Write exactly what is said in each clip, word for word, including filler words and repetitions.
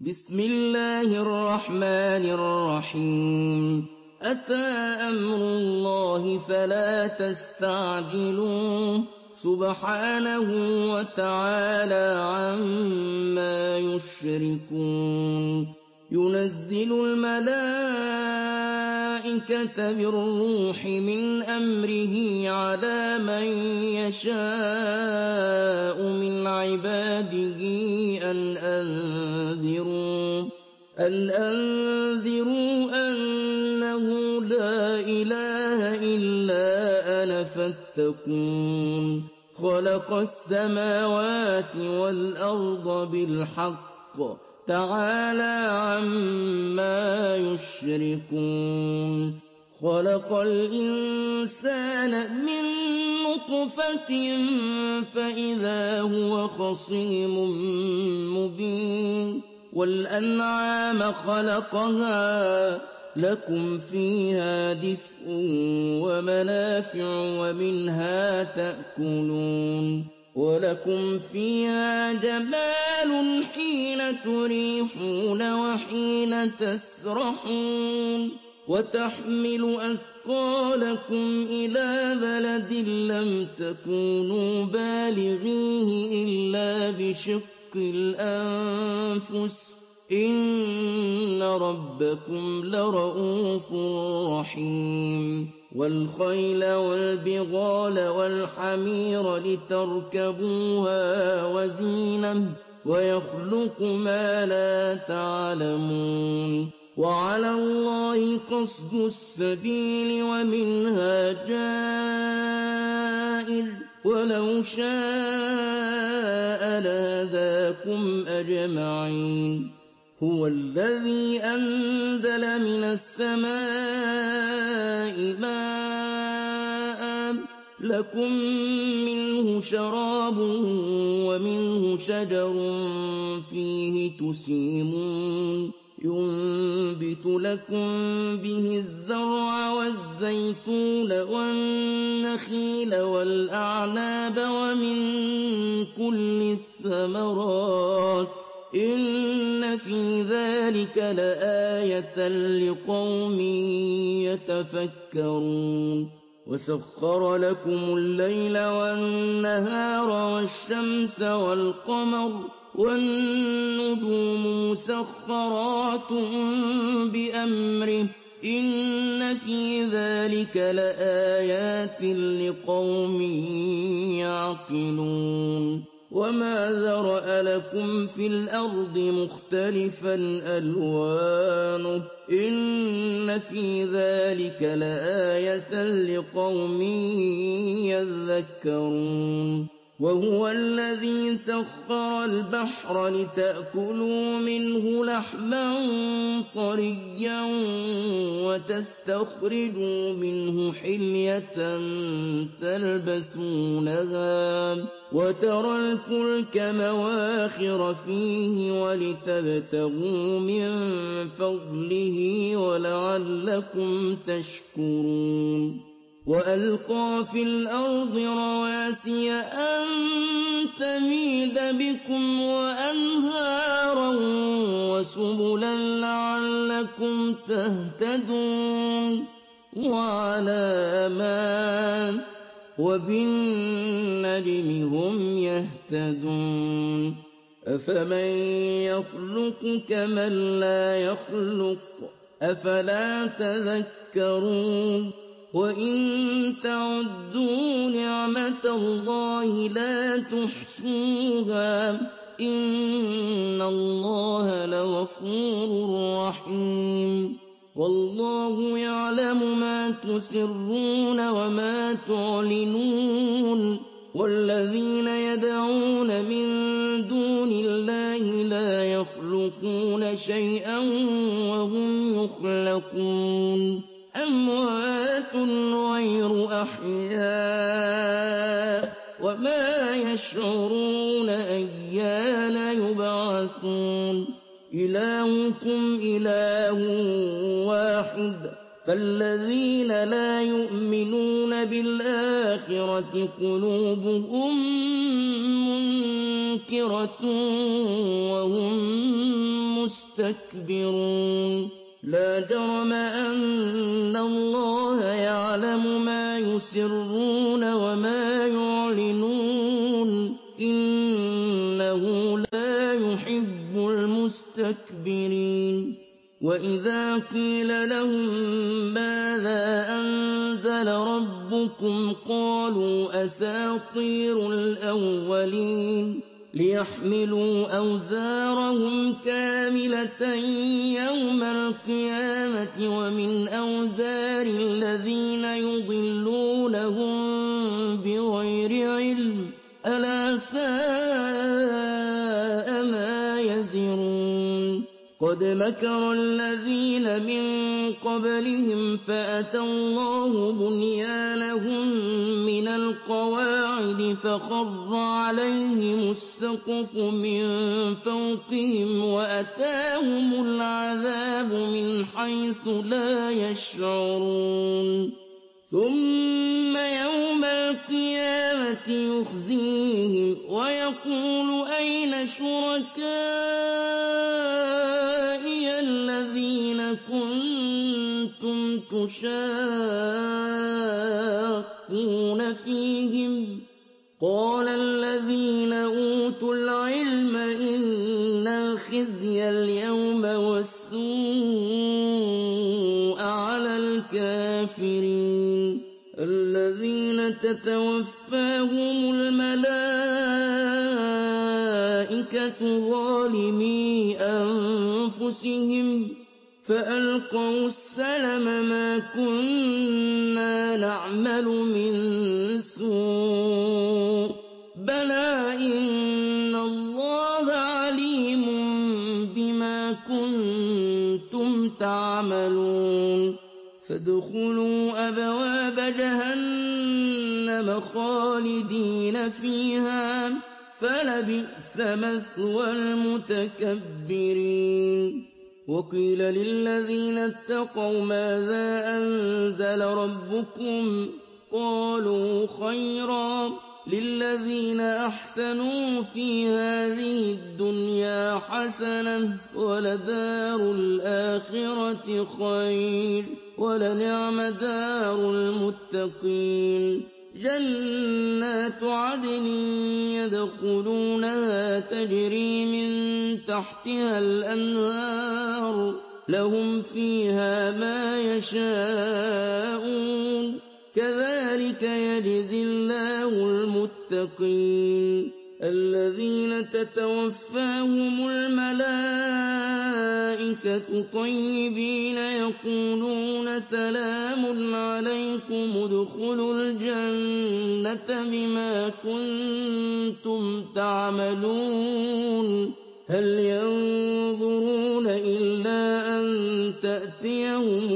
بسم الله الرحمن الرحيم أتى أمر الله فلا تستعجلوه سبحانه وتعالى عما يشركون ينزل الملائكة بالروح من أمره على من يشاء من عباده أن أنذروا أن أنذروا أنه لا إله إلا أنا فاتقون خلق السماوات والأرض بالحق تعالى عما يشركون خلق الإنسان من نطفة فإذا هو خصيم مبين والأنعام خلقها لكم فيها دفء ومنافع ومنها تأكلون ولكم فيها جمال حين تريحون وحين تسرحون وتحمل أثقالكم إلى بلد لم تكونوا بالغيه إلا بشق الأنفس إن ربكم لرءوف رحيم والخيل والبغال والحمير لتركبوها وزينة ويخلق ما لا تعلمون وعلى الله قصد السبيل ومنها جائر ولو شاء لهداكم أجمعين هو الذي أنزل من السماء ماء لكم منه شراب ومنه شجر فيه تسيمون ينبت لكم به الزرع والزيتون والنخيل والأعناب ومن كل الثمرات إن في ذلك لآية لقوم يتفكرون وسخر لكم الليل والنهار والشمس والقمر والنجوم مسخرات بأمره إن في ذلك لآيات لقوم يعقلون وما ذرأ لكم في الأرض مختلفا ألوانه إن في ذلك لآية لقوم يذكرون وهو الذي سخر البحر لتأكلوا منه لحما طريا وتستخرجوا منه حلية تلبسونها وترى الفلك مواخر فيه ولتبتغوا من فضله ولعلكم تشكرون وألقى في الأرض رواسي أن تميد بكم وأنهارا وسبلا لعلكم تهتدون وعلامات وبالنجم هم يهتدون أفمن يخلق كمن لا يخلق أفلا تذكرون وإن تعدوا نعمة الله لا تحصوها إن الله لغفور رحيم والله يعلم ما تسرون وما تعلنون والذين يدعون من دون الله لا يخلقون شيئا وهم يخلقون أموات غير أحياء وما يشعرون أيان يبعثون إلهكم إله واحد فالذين لا يؤمنون بالآخرة قلوبهم منكرة وهم مُسْتَكْبِرُونَ لَا جَرَمَ أَنَّ اللَّهَ يَعْلَمُ مَا يُسِرُّونَ وَمَا يُعْلِنُونَ إِنَّهُ لَا يُحِبُّ الْمُسْتَكْبِرِينَ وَإِذَا قِيلَ لَهُم مَّاذَا أَنزَلَ رَبُّكُمْ قَالُوا أَسَاطِيرُ الْأَوَّلِينَ لِيَحْمِلُوا أَوْزَارَهُمْ كَامِلَةً يَوْمَ الْقِيَامَةِ وَمِنْ أَوْزَارِ الَّذِينَ يُضِلُّونَهُم بِغَيْرِ عِلْمٍ ۗ أَلَا سَاءَ مَا يَزِرُونَ قَدْ مَكَرَ الَّذِينَ مِن قَبْلِهِمْ فَأَتَى اللَّهُ بُنْيَانَهُم مِّنَ الْقَوَاعِدِ فَخَرَّ عَلَيْهِمُ السَّقْفُ مِن فَوْقِهِمْ وَأَتَاهُمُ الْعَذَابُ مِنْ حَيْثُ لَا يَشْعُرُونَ ثُمَّ يَوْمَ الْقِيَامَةِ يُخْزِيهِمْ وَيَقُولُ أَيْنَ شُرَكَائِيَ الَّذِينَ كُنتُمْ تُشَاقُّونَ فِيهِمْ ۚ قَالَ الَّذِينَ أُوتُوا الْعِلْمَ إِنَّ الْخِزْيَ الْيَوْمَ وَالسُّوءَ عَلَى الْكَافِرِينَ الَّذِينَ تَتَوَفَّاهُمُ الْمَلَائِكَةُ ظَالِمِي أَنفُسِهِمْ فَأَلْقَوُا السَّلَمَ مَا كُنَّا نَعْمَلُ مِن سُوءٍ بَلَىٰ إِنَّ اللَّهَ عَلِيمٌ بِمَا كُنتُمْ تَعْمَلُونَ فَادْخُلُوا أَبْوَابَ جَهَنَّمَ خَالِدِينَ فِيهَا ۖ فَلَبِئْسَ مَثْوَى الْمُتَكَبِّرِينَ وَقِيلَ لِلَّذِينَ اتَّقَوْا مَاذَا أَنزَلَ رَبُّكُمْ ۚ قَالُوا خَيْرًا ۗ لِّلَّذِينَ أَحْسَنُوا فِي هَٰذِهِ الدُّنْيَا حَسَنَةٌ ۚ وَلَدَارُ الْآخِرَةِ خَيْرٌ ۚ وَلَنِعْمَ دَارُ الْمُتَّقِينَ جَنَّاتُ عَدْنٍ يَدْخُلُونَهَا تَجْرِي مِن تَحْتِهَا الْأَنْهَارُ ۖ لَهُمْ فِيهَا مَا يَشَاءُونَ ۚ كَذَٰلِكَ يَجْزِي اللَّهُ الْمُتَّقِينَ الَّذِينَ تَتَوَفَّاهُمُ الْمَلَائِكَةُ طَيِّبِينَ يَقُولُونَ سَلَامٌ عَلَيْكُمُ ادْخُلُوا الْجَنَّةَ بِمَا كُنتُمْ تَعْمَلُونَ هَلْ يَنظُرُونَ إِلَّا أَن تَأْتِيَهُمُ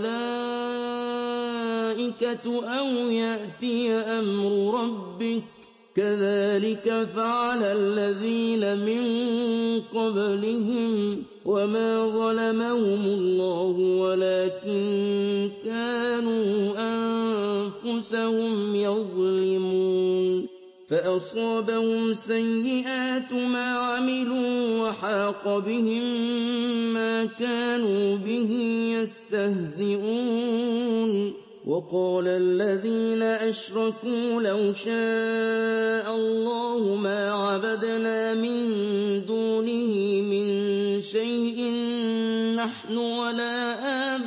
الْمَلَائِكَةُ أَوْ يَأْتِيَ أَمْرُ رَبِّكَ ۚ كَذَٰلِكَ فَعَلَ الَّذِينَ مِن قَبْلِهِمْ ۚ وَمَا ظَلَمَهُمُ اللَّهُ وَلَٰكِن كَانُوا أَنفُسَهُمْ يَظْلِمُونَ فَأَصَابَهُمْ سَيِّئَاتُ مَا عَمِلُوا وَحَاقَ بِهِم مَّا كَانُوا بِهِ يَسْتَهْزِئُونَ وَقَالَ الَّذِينَ أَشْرَكُوا لَوْ شَاءَ اللَّهُ مَا عَبَدْنَا مِن دُونِهِ مِن شَيْءٍ نَّحْنُ وَلَا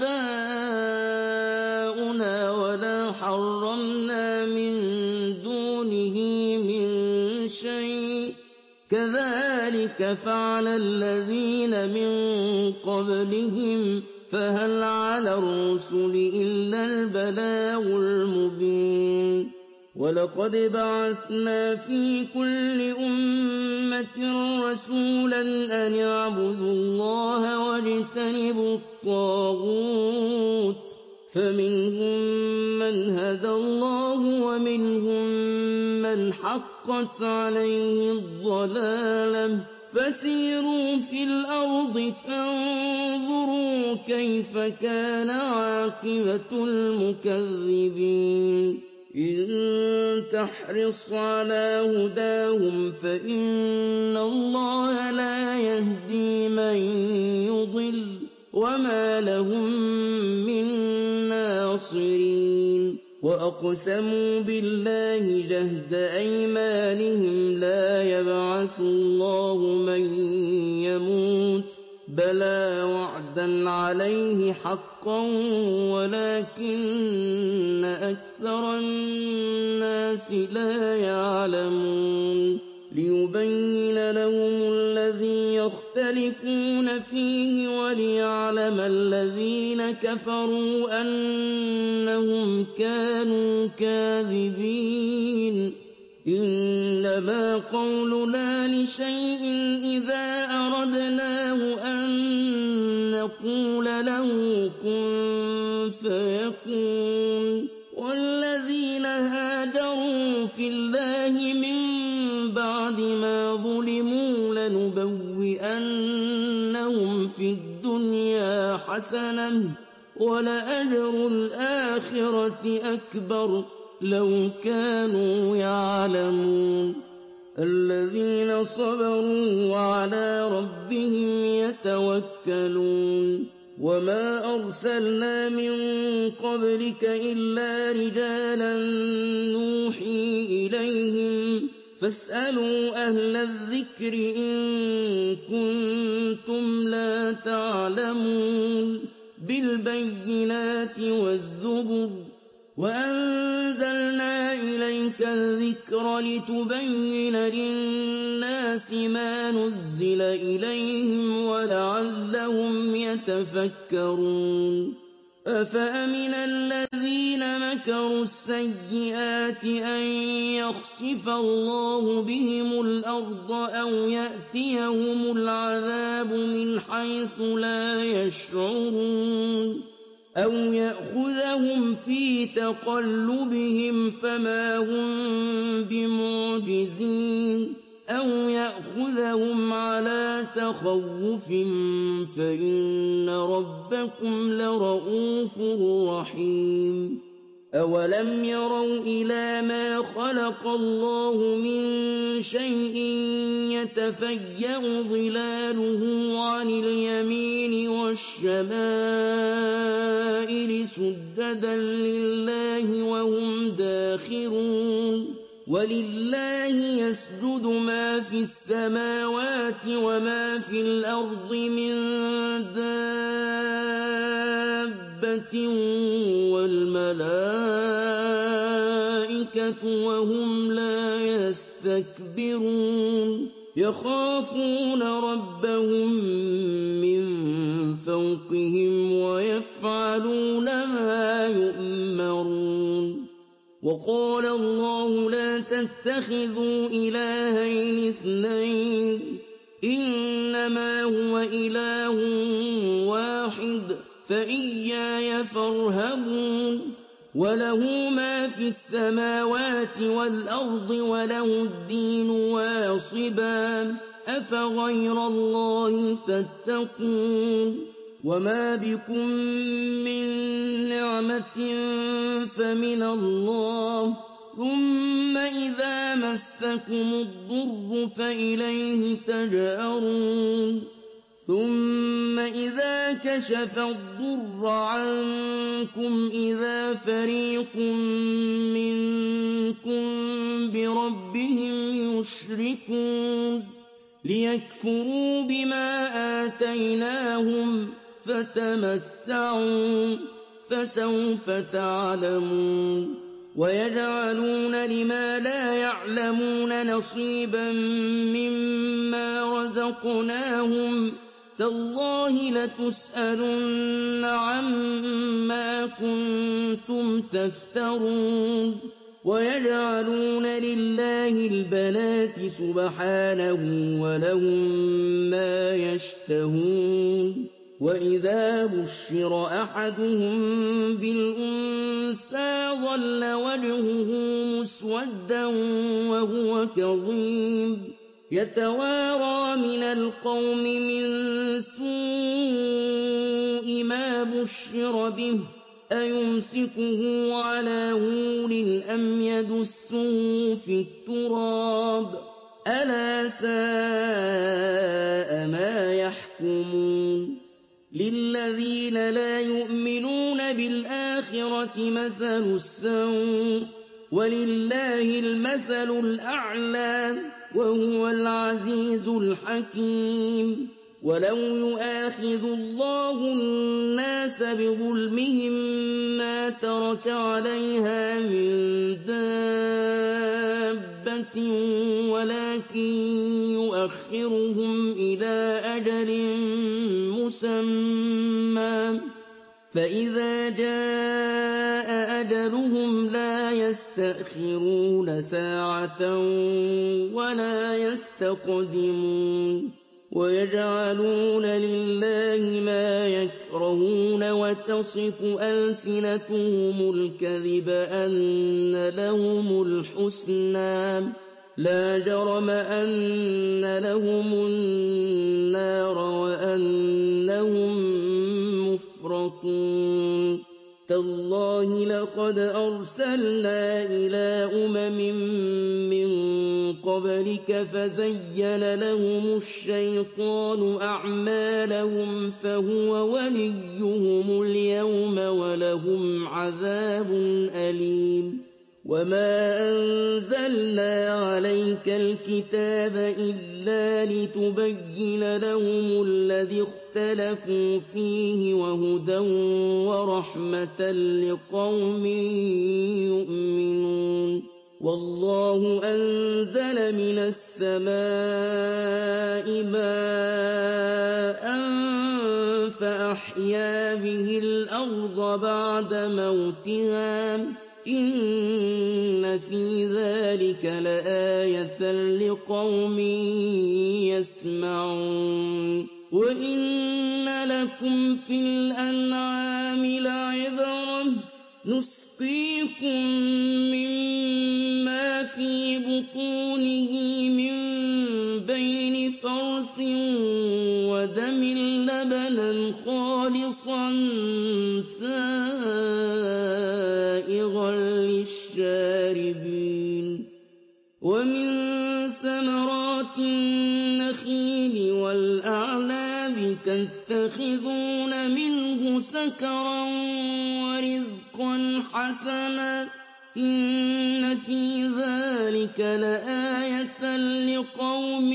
آبَاؤُنَا وَلَا حَرَّمْنَا مِن دُونِهِ مِن شَيْءٍ ۚ كَذَٰلِكَ فَعَلَ الَّذِينَ مِن قَبْلِهِمْ ۚ فَهَلْ عَلَى الرُّسُلِ إِلَّا الْبَلَاغُ الْمُبِينُ وَلَقَدْ بَعَثْنَا فِي كُلِّ أُمَّةٍ رَّسُولًا أَنِ اعْبُدُوا اللَّهَ وَاجْتَنِبُوا الطَّاغُوتَ ۖ فَمِنْهُم مَّنْ هَدَى اللَّهُ وَمِنْهُم مَّنْ حَقَّتْ عَلَيْهِ الضَّلَالَةُ ۚ فَسِيرُوا فِي الْأَرْضِ فَانظُرُوا كَيْفَ كَانَ عَاقِبَةُ الْمُكَذِّبِينَ إِن تَحْرِصْ عَلَىٰ هُدَاهُمْ فَإِنَّ اللَّهَ لَا يَهْدِي مَن وَمَا لَهُم مِّن نَّاصِرِينَ وَأَقْسَمُوا بِاللَّهِ جَهْدَ أَيْمَانِهِمْ لَا يَبْعَثُ اللَّهُ مَن يَمُوتُ ۚ بَلَىٰ وَعْدًا عَلَيْهِ حَقًّا وَلَٰكِنَّ أَكْثَرَ النَّاسِ لَا يَعْلَمُونَ لِيُبَيِّنَ لَهُمُ الَّذِي يَخْتَلِفُونَ فِيهِ وَلِيَعْلَمَ الَّذِينَ كَفَرُوا أَنَّهُمْ كَانُوا كَاذِبِينَ إِنَّمَا قَوْلُنَا لِشَيْءٍ إِذَا أَرَدْنَاهُ أَن نَّقُولَ لَهُ كُن فَيَكُونُ وَالَّذِينَ هَاجَرُوا فِي اللَّهِ مِن بَعْدِ مَا ظُلِمُوا لَنُبَوِّئَنَّهُمْ فِي الدُّنْيَا حَسَنَةً ۖ وَلَأَجْرُ الْآخِرَةِ أَكْبَرُ ۚ لَوْ كَانُوا يَعْلَمُونَ الَّذِينَ صَبَرُوا وَعَلَىٰ رَبِّهِمْ يَتَوَكَّلُونَ وَمَا أَرْسَلْنَا مِن قَبْلِكَ إِلَّا رِجَالًا نُّوحِي إِلَيْهِمْ ۖ فَاسْأَلُوا أَهْلَ الذِّكْرِ إِن كُنتُمْ لَا تَعْلَمُونَ بِالْبَيِّنَاتِ وَالزُّبُرِ ۗ وَأَنزَلْنَا إِلَيْكَ الذِّكْرَ لِتُبَيِّنَ لِلنَّاسِ مَا نُزِّلَ إِلَيْهِمْ وَلَعَلَّهُمْ يَتَفَكَّرُونَ أَفَأَمِنَ الَّذِينَ مَكَرُوا السَّيِّئَاتِ أَن يَخْسِفَ اللَّهُ بِهِمُ الْأَرْضَ أَوْ يَأْتِيَهُمُ الْعَذَابُ مِنْ حَيْثُ لَا يَشْعُرُونَ أَوْ يَأْخُذَهُمْ فِي تَقَلُّبِهِمْ فَمَا هُم بِمُعْجِزِينَ أَوْ يَأْخُذَهُمْ عَلَىٰ تَخَوُّفٍ فَإِنَّ رَبَّكُمْ لَرَءُوفٌ رَّحِيمٌ أَوَلَمْ يَرَوْا إِلَىٰ مَا خَلَقَ اللَّهُ مِن شَيْءٍ يَتَفَيَّأُ ظِلَالُهُ عَنِ الْيَمِينِ وَالشَّمَائِلِ سُجَّدًا لِّلَّهِ وَهُمْ دَاخِرُونَ وَلِلَّهِ يَسْجُدُ مَا فِي السَّمَاوَاتِ وَمَا فِي الْأَرْضِ مِن دَابَّةٍ وَالْمَلَائِكَةُ وَهُمْ لَا يَسْتَكْبِرُونَ يَخَافُونَ رَبَّهُم مِّن فَوْقِهِمْ وَيَفْعَلُونَ مَا يُؤْمَرُونَ وَقَالَ اللَّهُ لَا تَتَّخِذُوا إِلَٰهَيْنِ اثْنَيْنِ ۖ إِنَّمَا هُوَ إِلَٰهٌ وَاحِدٌ ۖ فَإِيَّايَ فَارْهَبُونِ وَلَهُ مَا فِي السَّمَاوَاتِ وَالْأَرْضِ وَلَهُ الدِّينُ وَاصِبًا ۚ أَفَغَيْرَ اللَّهِ تَتَّقُونَ وَمَا بِكُم مِّن نِّعْمَةٍ فَمِنَ اللَّهِ ۖ ثُمَّ إِذَا مَسَّكُمُ الضُّرُّ فَإِلَيْهِ تَجْأَرُونَ ثُمَّ إِذَا كَشَفَ الضُّرَّ عَنكُمْ إِذَا فَرِيقٌ مِّنكُم بِرَبِّهِمْ يُشْرِكُونَ لِيَكْفُرُوا بِمَا آتَيْنَاهُمْ فَتَمَتَّعُوا ۖ فَسَوْفَ تَعْلَمُونَ وَيَجْعَلُونَ لِمَا لَا يَعْلَمُونَ نَصِيبًا مِّمَّا رَزَقْنَاهُمْ ۗ تَاللَّهِ لَتُسْأَلُنَّ عَمَّا كُنتُمْ تَفْتَرُونَ وَيَجْعَلُونَ لِلَّهِ الْبَنَاتِ سُبْحَانَهُ ۙ وَلَهُم مَّا يَشْتَهُونَ وَإِذَا بُشِّرَ أَحَدُهُم بِالْأُنثَىٰ ظَلَّ وَجْهُهُ مُسْوَدًّا وَهُوَ كَظِيمٌ يَتَوَارَىٰ مِنَ الْقَوْمِ مِن سُوءِ مَا بُشِّرَ بِهِ أَيُمْسِكُهُ عَلَىٰ هُونٍ أَمْ يَدُسُّهُ فِي التُّرَابِ ۗ أَلَا سَاءَ مَا يَحْكُمُونَ لِلَّذِينَ لَا يُؤْمِنُونَ بِالْآخِرَةِ مَثَلُ السَّوْءِ ۖ وَلِلَّهِ الْمَثَلُ الْأَعْلَىٰ ۚ وَهُوَ الْعَزِيزُ الْحَكِيمُ. وَلَوْ يُؤَاخِذُ اللَّهُ النَّاسَ بِظُلْمِهِم مَّا تَرَكَ عَلَيْهَا مِن دَابَّةٍ وَلَٰكِن يُؤَخِّرُهُمْ إِلَىٰ أَجَلٍ مُّسَمًّى ۖ فَإِذَا جَاءَ أَجَلُهُمْ لَا يَسْتَأْخِرُونَ سَاعَةً وَلَا يَسْتَقْدِمُونَ. وَيَجْعَلُونَ لِلَّهِ مَا يَكْرَهُونَ وَتَصِفُ أَلْسِنَتُهُمُ الْكَذِبَ أَنَّ لَهُمُ الْحُسْنَىٰ ۖ لَا جَرَمَ أَنَّ لَهُمُ النَّارَ وَأَنَّهُم مُّفْرَطُونَ. تَاللَّهِ لَقَدْ أَرْسَلْنَا إِلَىٰ أُمَمٍ مِّن قَبْلِكَ فَزَيَّنَ لَهُمُ الشَّيْطَانُ أَعْمَالَهُمْ فَهُوَ وَلِيُّهُمُ الْيَوْمَ وَلَهُمْ عَذَابٌ أَلِيمٌ. وَمَا أَنزَلْنَا عَلَيْكَ الْكِتَابَ إِلَّا لِتُبَيِّنَ لَهُمُ الَّذِي اخْتَلَفُوا فِيهِ وَهُدًى وَرَحْمَةً لِّقَوْمٍ يُؤْمِنُونَ. وَاللَّهُ أَنزَلَ مِنَ السَّمَاءِ مَاءً فَأَحْيَا بِهِ الْأَرْضَ بَعْدَ مَوْتِهَا ۚ إِنَّ فِي ذَٰلِكَ لَآيَةً لِّقَوْمٍ يَسْمَعُونَ. وَإِنَّ لَكُمْ فِي الْأَنْعَامِ لَعِبْرَةً ۖ نُّسْقِيكُم مِّمَّا فِي بُطُونِهِ مِن بَيْنِ فَرْثٍ وَدَمٍ لَّبَنًا خَالِصًا سَائِغًا لِّلشَّارِبِينَ. وَمِن ثَمَرَاتِ النَّخِيلِ وَالْأَعْنَابِ تَتَّخِذُونَ مِنْهُ سَكَرًا وَرِزْقًا حَسَنًا ۗ إِنَّ فِي ذَٰلِكَ لَآيَةً لِّقَوْمٍ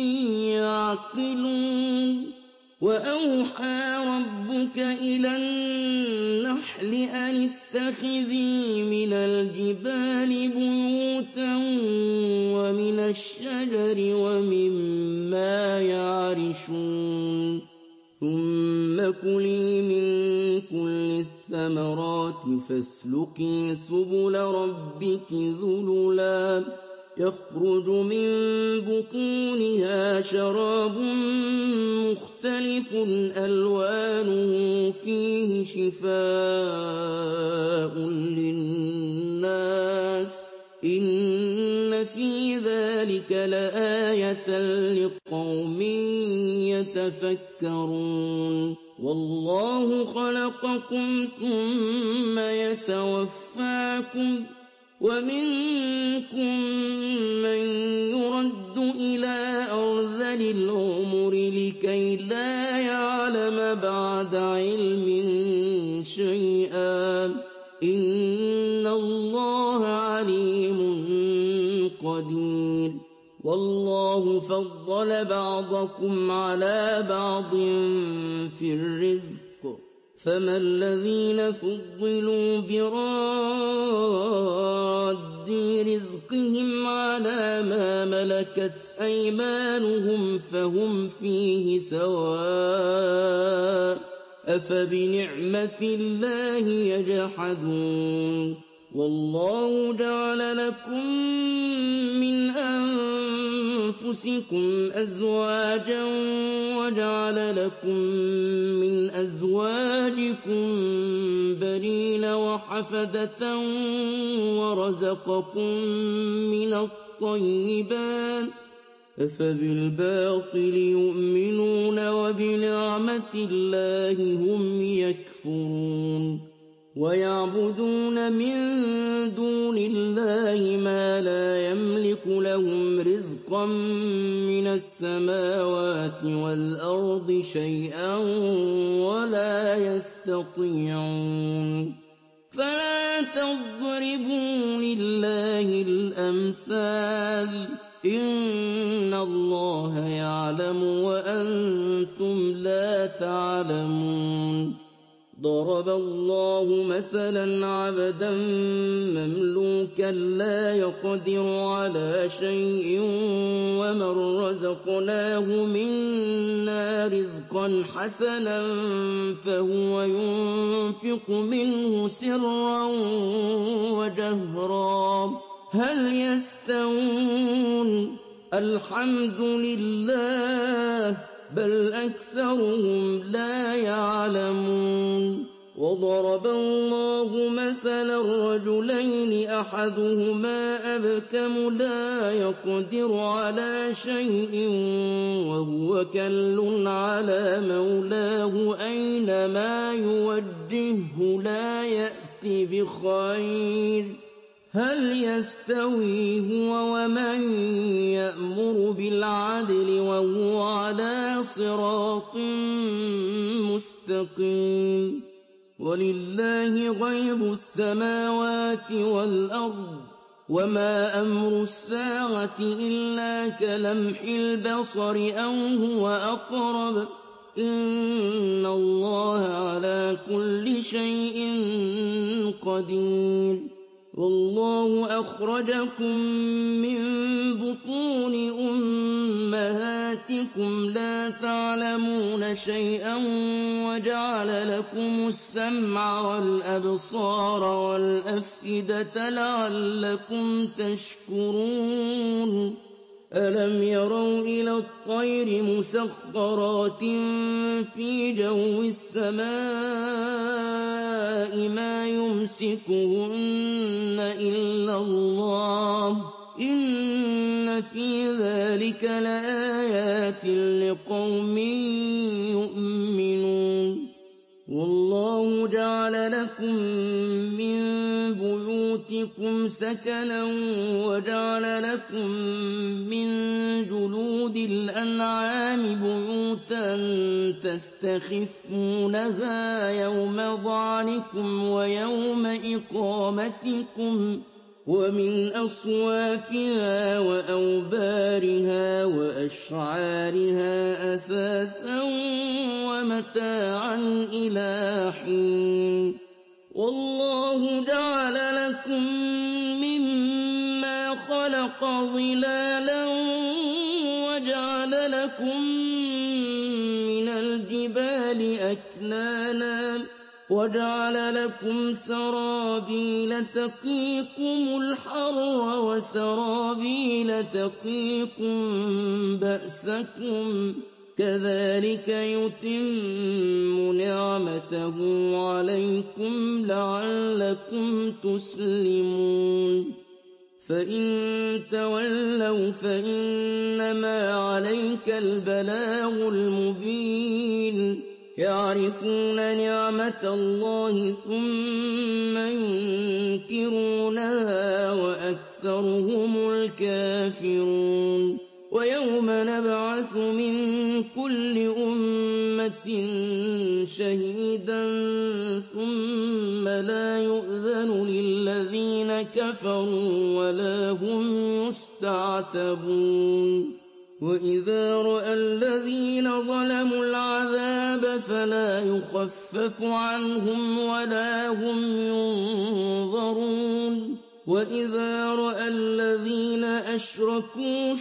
يَعْقِلُونَ. وَأَوْحَىٰ رَبُّكَ إِلَى النَّحْلِ أَنِ اتَّخِذِي مِنَ الْجِبَالِ بُيُوتًا وَمِنَ الشَّجَرِ وَمِمَّا يَعْرِشُونَ. ثُمَّ كُلِي مِن كُلِّ الثَّمَرَاتِ فَاسْلُكِي سُبُلَ رَبِّكِ ذُلُلًا يَخْرُجُ مِن بُطُونِهَا شَرَابٌ مُّخْتَلِفٌ أَلْوَانُهُ فِيهِ شِفَاءٌ لِّلنَّاسِ ۗ إِنَّ فِي ذَٰلِكَ لَآيَةً لِّقَوْمٍ يَتَفَكَّرُونَ. وَاللَّهُ خَلَقَكُمْ ثُمَّ يَتَوَفَّاكُمْ ۚ وَمِنكُم مَّن يُرَدُّ إِلَىٰ أَرْذَلِ الْعُمُرِ لِكَيْ لَا يَعْلَمَ بَعْدَ عِلْمٍ شَيْئًا ۚ إِنَّ اللَّهَ عَلِيمٌ قَدِيرٌ. وَاللَّهُ فَضَّلَ بَعْضَكُمْ عَلَىٰ بَعْضٍ فِي الرِّزْقِ ۚ فَمَا الَّذِينَ فُضِّلُوا بِرَادِّي رِزْقِهِمْ عَلَىٰ مَا مَلَكَتْ أَيْمَانُهُمْ فَهُمْ فِيهِ سَوَاءٌ ۚ أَفَبِنِعْمَةِ اللَّهِ يَجْحَدُونَ. وَاللَّهُ جَعَلَ لَكُم مِّنْ أَنفُسِكُمْ أَزْوَاجًا وَجَعَلَ لَكُم مِّنْ أَزْوَاجِكُم بَنِينَ وَحَفَدَةً وَرَزَقَكُم مِّنَ الطَّيِّبَاتِ ۚ أَفَبِالْبَاطِلِ يُؤْمِنُونَ وَبِنِعْمَةِ اللَّهِ هُمْ يَكْفُرُونَ. وَيَعْبُدُونَ مِن دُونِ اللَّهِ مَا لَا يَمْلِكُ لَهُمْ رِزْقًا مِّنَ السَّمَاوَاتِ وَالْأَرْضِ شَيْئًا وَلَا يَسْتَطِيعُونَ فَلَا تَضْرِبُوا لِلَّهِ الْأَمْثَالَ ۚ إِنَّ اللَّهَ يَعْلَمُ وَأَنتُمْ لَا تَعْلَمُونَ ضَرَبَ اللَّهُ مَثَلًا عَبْدًا مَّمْلُوكًا لَّا يَقْدِرُ عَلَىٰ شَيْءٍ وَمَن رَّزَقْنَاهُ مِنَّا رِزْقًا حَسَنًا فَهُوَ يُنفِقُ مِنْهُ سِرًّا وَجَهْرًا هَلْ يَسْتَوُونَ ۚ الْحَمْدُ لِلَّهِ ۚ بَلْ أَكْثَرُهُمْ لَا يَعْلَمُونَ وَضَرَبَ اللَّهُ مَثَلًا رَّجُلَيْنِ أَحَدُهُمَا أَبْكَمُ لَا يَقْدِرُ عَلَىٰ شَيْءٍ وَهُوَ كَلٌّ عَلَىٰ مَوْلَاهُ أَيْنَمَا يُوَجِّههُّ لَا يَأْتِ بِخَيْرٍ ۚ هَلْ يَسْتَوِي هُوَ وَمَن يَأْمُرُ بِالْعَدْلِ وَهُوَ عَلَىٰ صِرَاطٍ مُّسْتَقِيمٍ وَلِلَّهِ غَيْبُ السَّمَاوَاتِ وَالْأَرْضِ ۚ وَمَا أَمْرُ السَّاعَةِ إِلَّا كَلَمْحِ الْبَصَرِ أَوْ هُوَ أَقْرَبُ ۚ إِنَّ اللَّهَ عَلَىٰ كُلِّ شَيْءٍ قَدِيرٌ وَاللَّهُ أَخْرَجَكُم مِّن بُطُونِ أُمَّهَاتِكُمْ لَا تَعْلَمُونَ شَيْئًا وَجَعَلَ لَكُمُ السَّمْعَ وَالْأَبْصَارَ وَالْأَفْئِدَةَ لَعَلَّكُمْ تَشْكُرُونَ أَلَمْ يَرَوْا إِلَى الطَّيْرِ مُسَخَّرَاتٍ فِي جَوِّ السَّمَاءِ مَا يُمْسِكُهُنَّ إِلَّا اللَّهُ ۗ إِنَّ فِي ذَٰلِكَ لَآيَاتٍ لِّقَوْمٍ يُؤْمِنُونَ وَاللَّهُ جَعَلَ لَكُم مِّن بُيُوتِكُمْ سَكَنًا وَجَعَلَ لَكُم مِّن جُلُودِ الْأَنْعَامِ بُيُوتًا تَسْتَخِفُّونَهَا يَوْمَ ظَعْنِكُمْ وَيَوْمَ إِقَامَتِكُمْ ۙ وَمِنْ أَصْوَافِهَا وَأَوْبَارِهَا وَأَشْعَارِهَا أَثَاثًا وَمَتَاعًا إِلَىٰ حِينٍ وَاللَّهُ جَعَلَ لَكُم مِّمَّا خَلَقَ ظِلَالًا وَجَعَلَ لَكُم مِّنَ الْجِبَالِ أَكْنَانًا وَجَعَلَ لَكُمْ سَرَابِيلَ تَقِيكُمُ الْحَرَّ وَسَرَابِيلَ تَقِيكُم بَأْسَكُمْ ۚ كَذَٰلِكَ يُتِمُّ نِعْمَتَهُ عَلَيْكُمْ لَعَلَّكُمْ تُسْلِمُونَ فَإِن تَوَلَّوْا فَإِنَّمَا عَلَيْكَ الْبَلَاغُ الْمُبِينُ يَعْرِفُونَ نِعْمَتَ اللَّهِ ثُمَّ يُنكِرُونَهَا وَأَكْثَرُهُمُ الْكَافِرُونَ وَيَوْمَ نَبْعَثُ مِن كُلِّ أُمَّةٍ شَهِيدًا ثُمَّ لَا يُؤْذَنُ لِلَّذِينَ كَفَرُوا وَلَا هُمْ يُسْتَعْتَبُونَ وَإِذَا رَأَى الَّذِينَ ظَلَمُوا الْعَذَابَ فَلَا يُخَفَّفُ عَنْهُمْ وَلَا هُمْ يُنظَرُونَ وَإِذَا رَأَى الَّذِينَ أَشْرَكُوا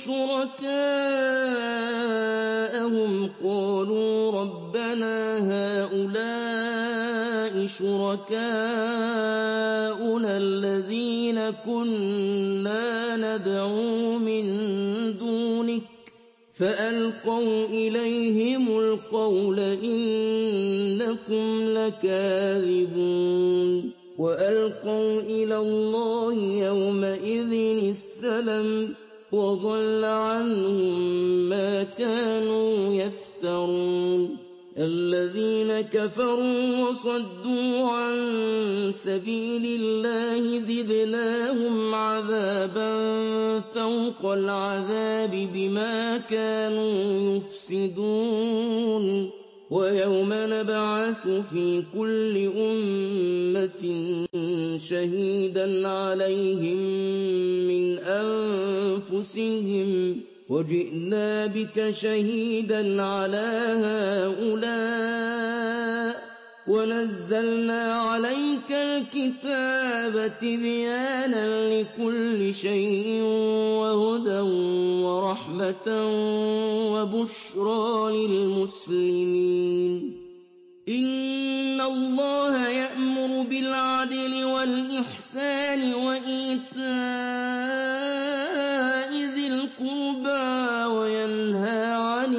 شُرَكَاءَهُمْ قَالُوا رَبَّنَا هَٰؤُلَاءِ شُرَكَاؤُنَا الَّذِينَ كُنَّا نَدْعُو مِن دُونِكَ فَأَلْقَوْا إِلَيْهِمُ الْقَوْلَ إِنَّكُمْ لَكَاذِبُونَ وَأَلْقَوْا إِلَى اللَّهِ يَوْمَئِذٍ السَّلَمَ وَضَلَّ عَنْهُم مَّا كَانُوا يَفْتَرُونَ الذين كفروا وصدوا عن سبيل الله زدناهم عذابا فوق العذاب بما كانوا يفسدون ويوم نبعث في كل أمة شهيدا عليهم من أنفسهم وجئنا بك شهيدا على هؤلاء ونزلنا عليك الكتاب تبيانا لكل شيء وهدى ورحمة وبشرى للمسلمين إن الله يأمر بالعدل والإحسان وإيتاء ذي القربى وينهى عن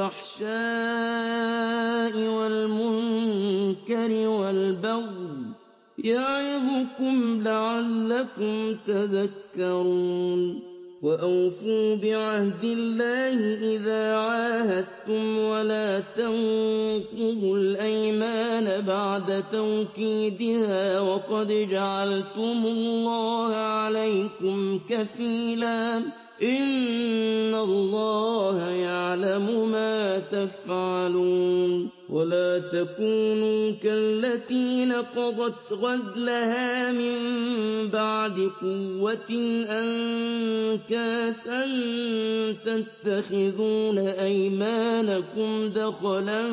الفحشاء والمنكر والبغي يعظكم لعلكم تذكرون وأوفوا بعهد الله إذا عاهدتم ولا تنقضوا الأيمان بعد توكيدها وقد جعلتم الله عليكم كفيلا إن الله يعلم ما تفعلون ولا تكونوا كالتي نقضت غزلها من بعد قوة أنكاثا تتخذون أيمانكم دخلا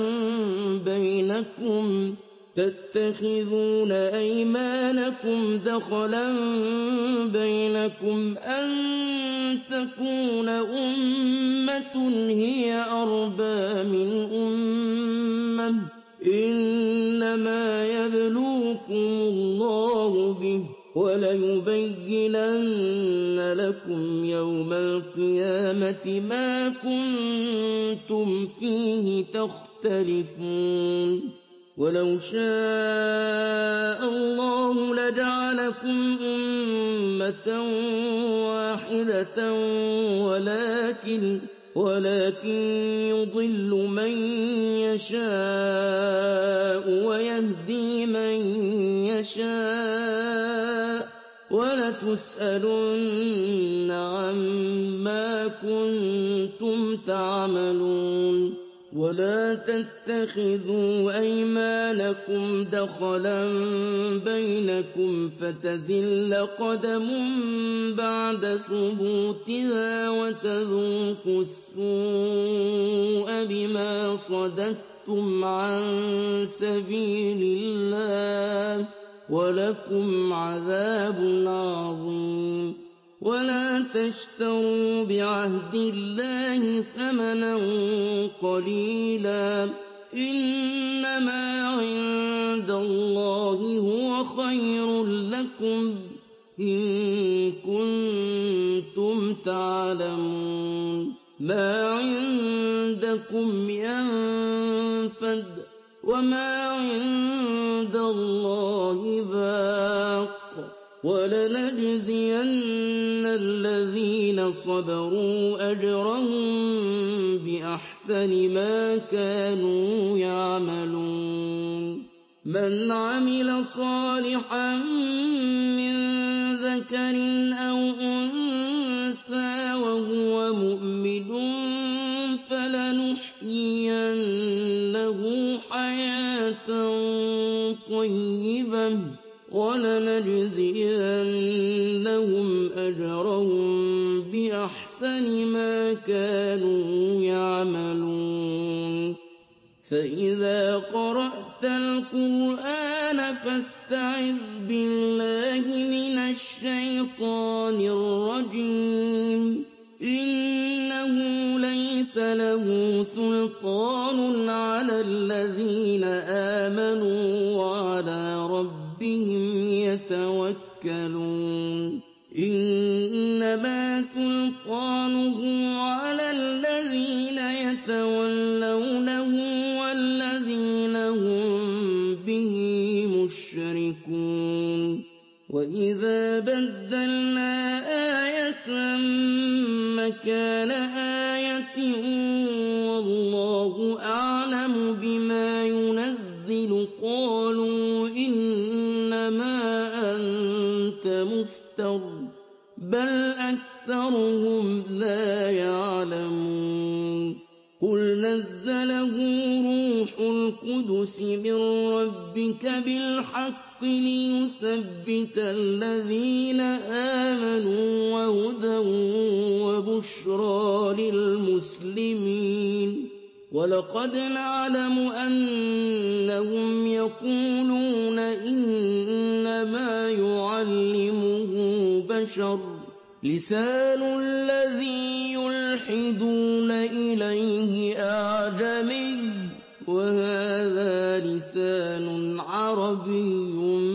بينكم تتخذون أيمانكم دخلا بينكم أن تكون أمة هي أربى من أمة إنما يبلوكم الله به وليبينن لكم يوم القيامة ما كنتم فيه تختلفون ولو شاء الله لجعلكم أمة واحدة ولكن ولكن يضل من يشاء ويهدي من يشاء ولتسألن عما كنتم تعملون ولا تتخذوا أيمانكم دخلا بينكم فتزل قدم بعد ثبوتها وتذوقوا السوء بما صددتم عن سبيل الله ولكم عذاب عظيم ولا تشتروا بعهد الله ثمنا قليلا إنما عند الله هو خير لكم إن كنتم تعلمون ما عندكم ينفد وما عند الله باق ولنجزين الذين صبروا أجرهم بأحسن ما كانوا يعملون من عمل صالحا من ذكر أو أنثى وهو مؤمن فلنحيينه حياة طيبة ولنجزينهم أجرهم بأحسن ما كانوا يعملون فإذا قرأت القرآن فاستعذ بالله من الشيطان الرجيم إنه ليس له سلطان على الذين آمنوا وعلى ربهم يتوكلون إنما سلطانه على الذين يتولونه والذين هم به مشركون وإذا بدلنا آية مكان آية والله أعلم بما الْقُدُسِ مِن رَّبِّكَ بِالْحَقِّ لِيُثَبِّتَ الَّذِينَ آمَنُوا وَهُدًى وَبُشْرَىٰ لِلْمُسْلِمِينَ وَلَقَدْ نَعْلَمُ أَنَّهُمْ يَقُولُونَ إِنَّمَا يُعَلِّمُهُ بَشَرٌ ۗ لِّسَانُ الَّذِي يُلْحِدُونَ إِلَيْهِ أَعْجَمِيٌّ وَهَٰذَا لِسَانٌ عَرَبِيٌّ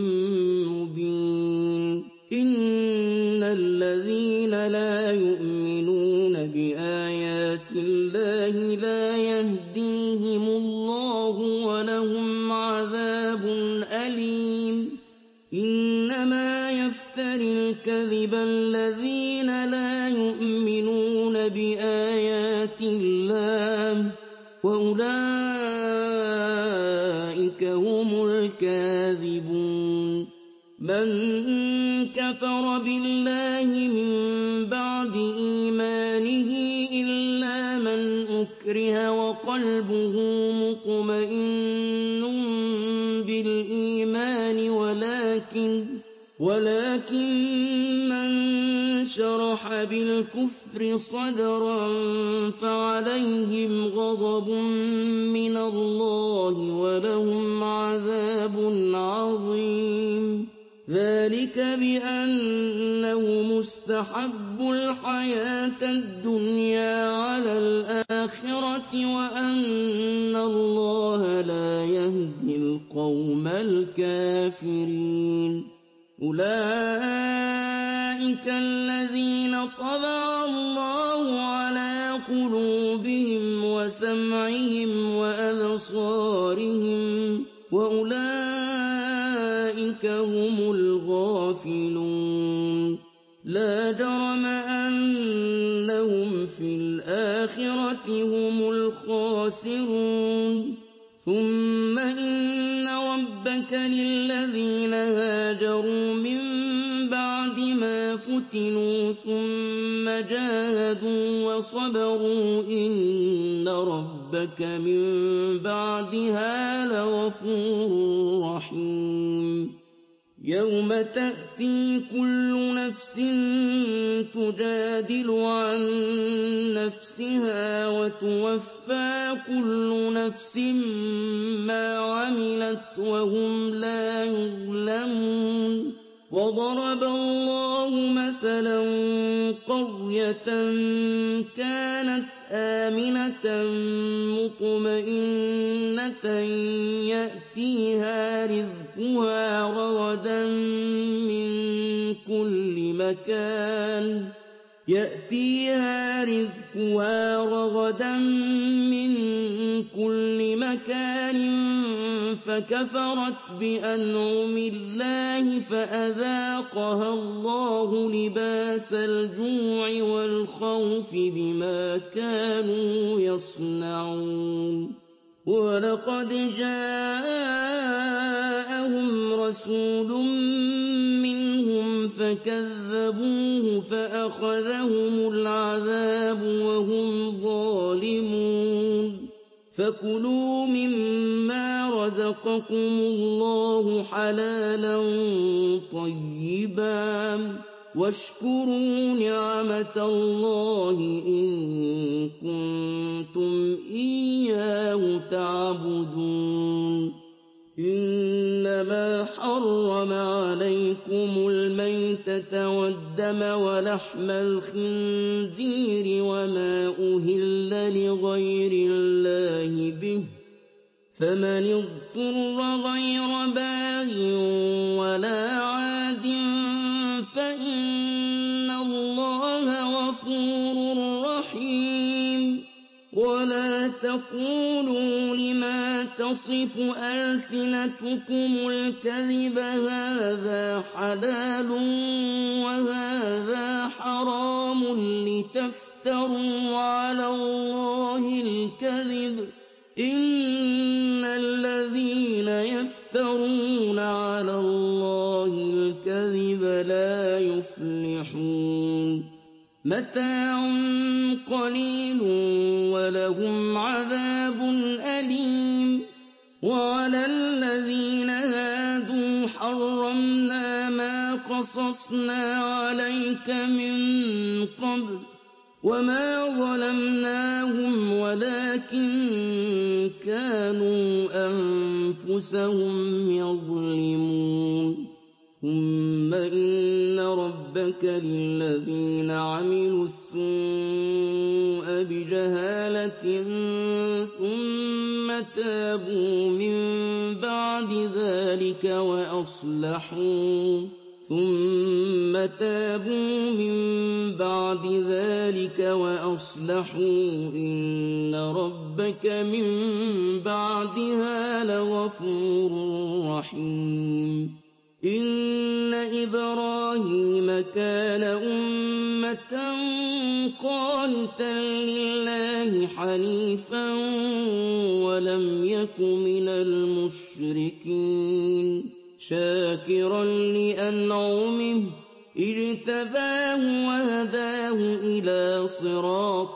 مُّبِينٌ إِنَّ الَّذِينَ لَا يُؤْمِنُونَ بِآيَاتِ اللَّهِ لَا يَهْدِيهِمُ اللَّهُ وَلَهُمْ عَذَابٌ أَلِيمٌ إِنَّمَا يَفْتَرِي الْكَذِبَ الَّذِينَ لَا يُؤْمِنُونَ بِآيَاتِ اللَّهِ وَأُولَٰئِكَ هُمُ الْكَاذِبُونَ مَن كَفَرَ بِاللَّهِ مِن بَعْدِ إِيمَانِهِ إِلَّا مَنْ أُكْرِهَ وَقَلْبُهُ مُطْمَئِنٌّ بِالْإِيمَانِ وَلَٰكِن وَلَٰكِن مَّن شَرَحَ بِالْكُفْرِ صَدْرًا فَعَلَيْهِمْ غَضَبٌ مِّنَ اللَّهِ وَلَهُمْ عَذَابٌ عَظِيمٌ ذَٰلِكَ بِأَنَّهُمُ اسْتَحَبُّوا الْحَيَاةَ الدُّنْيَا عَلَى الْآخِرَةِ وَأَنَّ اللَّهَ لَا يَهْدِي الْقَوْمَ الْكَافِرِينَ أُولَٰئِكَ الَّذِينَ طَبَعَ اللَّهُ عَلَىٰ قُلُوبِهِمْ وَسَمْعِهِمْ وَأَبْصَارِهِمْ ۖ وَأُولَٰئِكَ هُمُ الْغَافِلُونَ لَا جَرَمَ أَنَّهُمْ فِي الْآخِرَةِ هُمُ الْخَاسِرُونَ ثُمَّ إِنَّ رَبَّكَ لِلَّذِينَ هَاجَرُوا مِن بَعْدِ مَا فُتِنُوا ثُمَّ جَاهَدُوا وَصَبَرُوا إِنَّ رَبَّكَ مِن بَعْدِهَا لَغَفُورٌ رَّحِيمٌ يَوْمَ تَأْتِي كُلُّ نَفْسٍ تُجَادِلُ عَن نَّفْسِهَا وَتُوَفَّىٰ كُلُّ نَفْسٍ مَّا عَمِلَتْ وَهُمْ لَا يُظْلَمُونَ وَضَرَبَ اللَّهُ مَثَلًا قَرْيَةً كَانَتْ آمِنَةً مُّطْمَئِنَّةً يَأْتِيهَا رِزْقُهَا رَغَدًا مِّن كُلِّ مَكَانٍ يَأْتِيهَا رِزْقُهَا رَغَدًا مِّن كُلِّ مَكَانٍ فَكَفَرَتْ بِأَنْعُمِ اللَّهِ فَأَذَاقَهَا اللَّهُ لِبَاسَ الْجُوعِ وَالْخَوْفِ بِمَا كَانُوا يَصْنَعُونَ وَلَقَدْ جَاءَهُمْ رَسُولٌ مِّنْهُمْ فَكَذَّبُوهُ فَأَخَذَهُمُ الْعَذَابُ وَهُمْ ظَالِمُونَ فَكُلُوا مِمَّا رَزَقَكُمُ اللَّهُ حَلَالًا طَيِّبًا وَاشْكُرُوا نِعْمَتَ اللَّهِ إِن كُنتُمْ إِيَّاهُ تَعْبُدُونَ إِنَّمَا حَرَّمَ عَلَيْكُمُ الْمَيْتَةَ وَالدَّمَ وَلَحْمَ الْخِنزِيرِ وَمَا أُهِلَّ لِغَيْرِ اللَّهِ بِهِ ۖ فَمَنِ اضْطُرَّ غَيْرَ بَاغٍ وَلَا عَادٍ فَإِنَّ اللَّهَ غَفُورٌ رَّحِيمٌ وَلَا تَقُولُوا لِمَا تَصِفُ أَلْسِنَتُكُمُ الْكَذِبَ هَٰذَا حَلَالٌ وَهَٰذَا حَرَامٌ لِّتَفْتَرُوا عَلَى اللَّهِ الْكَذِبَ ۚ إِنَّ الَّذِينَ يَفْتَرُونَ عَلَى اللَّهِ الْكَذِبَ لَا يُفْلِحُونَ مَتَاعٌ قَلِيلٌ وَلَهُمْ عَذَابٌ أَلِيمٌ وَعَلَى الَّذِينَ هَادُوا حَرَّمْنَا مَا قَصَصْنَا عَلَيْكَ مِن قَبْلُ وَمَا ظَلَمْنَاهُمْ وَلَٰكِن كَانُوا أَنفُسَهُمْ يَظْلِمُونَ ثُمَّ إِنَّ رَبَّكَ لِلَّذِينَ عَمِلُوا السُّوءَ بِجَهَالَةٍ ثُمَّ تَابُوا مِن بَعْدِ ذَٰلِكَ وَأَصْلَحُوا ثُمَّ تَابُوا مِن بَعْدِ ذَٰلِكَ وَأَصْلَحُوا إِنَّ رَبَّكَ مِن بَعْدِهَا لَغَفُورٌ رَّحِيمٌ إِنَّ إِبْرَاهِيمَ كَانَ أُمَّةً قَانِتًا لِّلَّهِ حَنِيفًا وَلَمْ يَكُ مِنَ الْمُشْرِكِينَ شَاكِرًا لِّأَنْعُمِهِ اجْتَبَاهُ وَهَدَاهُ إِلَىٰ صِرَاطٍ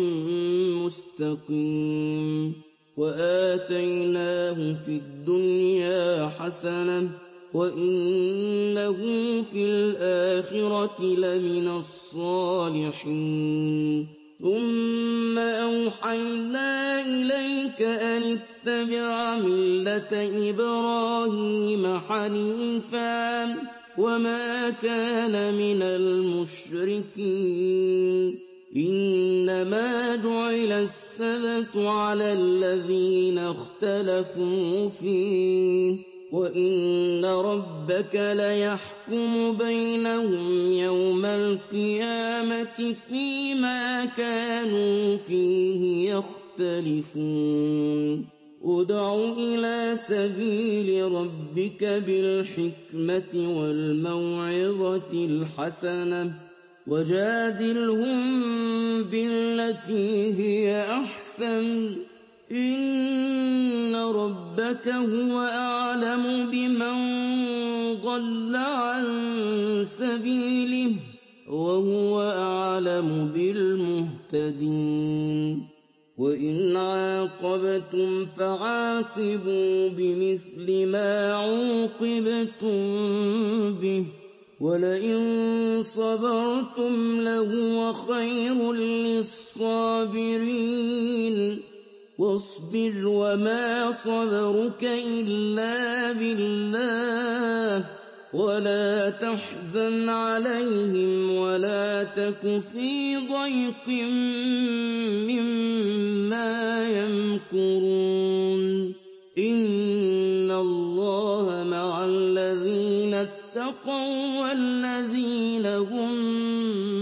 مُّسْتَقِيمٍ وَآتَيْنَاهُ فِي الدُّنْيَا حَسَنَةً وَإِنَّهُ فِي الْآخِرَةِ لَمِنَ الصَّالِحِينَ ثُمَّ أَوْحَيْنَا إِلَيْكَ أَنِ اتَّبِعْ مِلَّةَ إِبْرَاهِيمَ حَنِيفًا وَمَا كَانَ مِنَ الْمُشْرِكِينَ إِنَّمَا جُعِلَ السَّبْتُ عَلَى الَّذِينَ اخْتَلَفُوا فِيهِ وَإِنَّ رَبَّكَ لَيَحْكُمُ بَيْنَهُمْ يَوْمَ الْقِيَامَةِ فِيمَا كَانُوا فِيهِ يَخْتَلِفُونَ ادْعُ إِلَىٰ سَبِيلِ رَبِّكَ بِالْحِكْمَةِ وَالْمَوْعِظَةِ الْحَسَنَةِ وَجَادِلْهُم بِالَّتِي هِيَ أَحْسَنُ إِنَّ رَبَّكَ هُوَ أَعْلَمُ بِمَن ضَلَّ عَن سَبِيلِهِ وَهُوَ أَعْلَمُ بِالْمُهْتَدِينَ وَإِنْ عَاقَبْتُمْ فَعَاقِبُوا بِمِثْلِ مَا عُوقِبْتُم بِهِ وَلَئِن صَبَرْتُمْ لَهُوَ خَيْرٌ لِّلصَّابِرِينَ وَاصْبِرْ وَمَا صَبْرُكَ إِلَّا بِاللَّهِ وَلَا تَحْزَنْ عَلَيْهِمْ وَلَا تَكُ فِي ضَيْقٍ مِّمَّا يَمْكُرُونَ إِنَّ اللَّهَ مَعَ الَّذِينَ اتَّقَوا وَّالَّذِينَ هُم